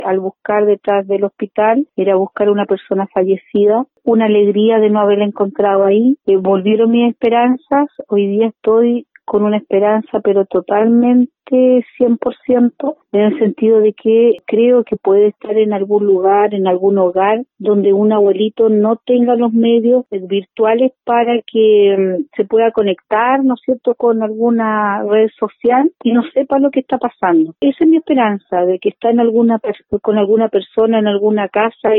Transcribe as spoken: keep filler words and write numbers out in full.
al buscar detrás del hospital, era buscar a una persona fallecida, una alegría de no haberla encontrado ahí, eh, volvieron mis esperanzas, hoy día estoy con una esperanza pero totalmente cien por ciento, en el sentido de que creo que puede estar en algún lugar, en algún hogar, donde un abuelito no tenga los medios virtuales para que um, se pueda conectar, ¿no es cierto?, con alguna red social y no sepa lo que está pasando. Esa es mi esperanza, de que está en alguna con alguna persona en alguna casa